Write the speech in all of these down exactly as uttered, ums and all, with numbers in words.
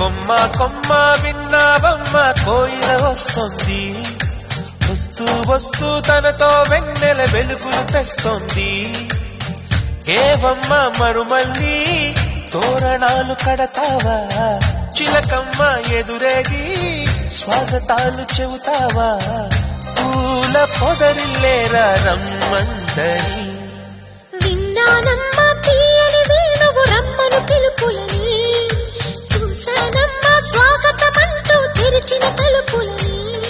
కొమ్మ కొమ్మ విన్నావమ్మ కోయిల వస్తుంది, వస్తూ వస్తూ తనతో వెన్నెల వెలుగులు తెస్తుంది. ఏవమ్మ మరుమల్లి తోరణాలు కడతావా, చిలకమ్మ ఎదురేగి స్వాగతాలు చెబుతావా, పూల పొదరిల్లేరా రమ్మందని. విన్నానమ్మ తీయని వేణువు రమ్మను పిలుపులని, చూసానమ్మ స్వాగతమంటూ తెరిచిన తలుపులని.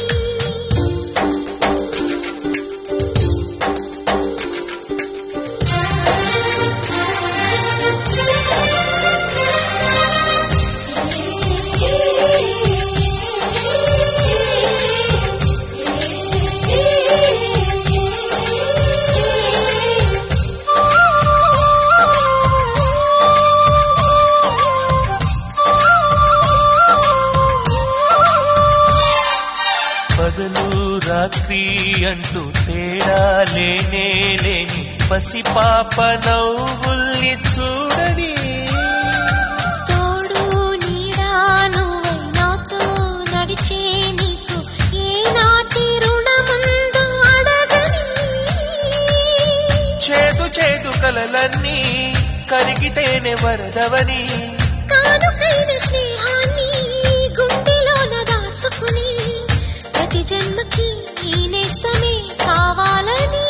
పగలు రాత్రి అంటూ తేడా లేనే లేని పసిపాప నవ్వుల్ని చూడని, తోడు నీడా నువ్వై నాతో నడిచే నీకు ఏనాటి రుణముందో అడగని. చేదు చేదు కలలన్నీ కరిగితేనే వరదవని, కానుకైన స్నేహాన్ని గుండెలోన దాచుకుని, ప్రతి జన్మకి ఈ నేస్తమే కావాలని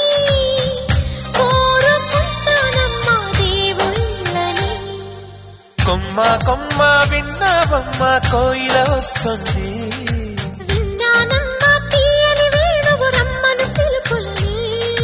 కోరుకుంటానమ్మా దేవుళ్ళని. కొమ్మ కొమ్మ విన్నావమ్మ కోయిల వస్తుంది, విన్నానమ్మ తీయని వేణువు రమ్మను పిలుపులని.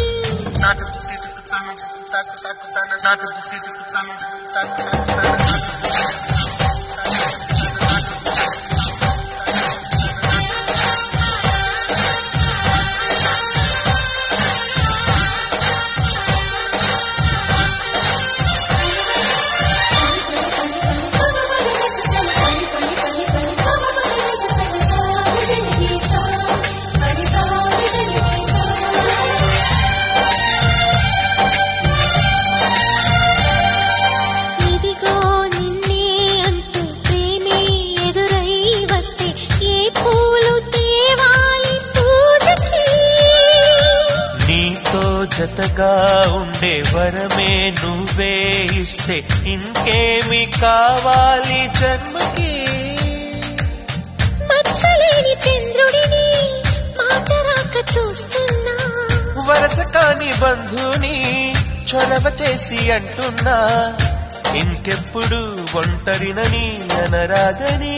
ఇదిగో నిన్నే అంటూ ప్రేమే ఎదురై వస్తే ఏ పూలు తేవాలి పూజకి. నీతో జతగా ఉండే వరమే నువ్వే ఇస్తే ఇంకేమి కావాలి జన్మకి. మచ్చలేని చంద్రుడిని మాట రాక చూస్తున్నా, వరస కాని బంధుని చొరవ చేసి అంటున్నా, ఇంకెప్పుడు ఒంటరినని అనరాదని,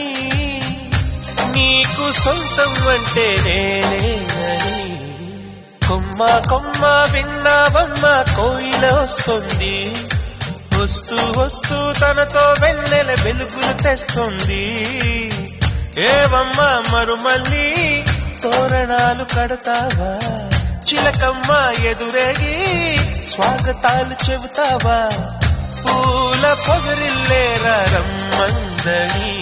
నీకు సొంతం అంటే నేనేనని. కొమ్మ కొమ్మ విన్నావమ్మ కోయిల వస్తుంది, వస్తూ వస్తూ తనతో వెన్నెల వెలుగులు తెస్తుంది. ఏవమ్మ మరుమల్లి తోరణాలు కడతావా, చిలకమ్మ ఎదురేగి స్వాగతాలు చెబుతావా, పూల పొగరిల్లేరా రమ్మందని.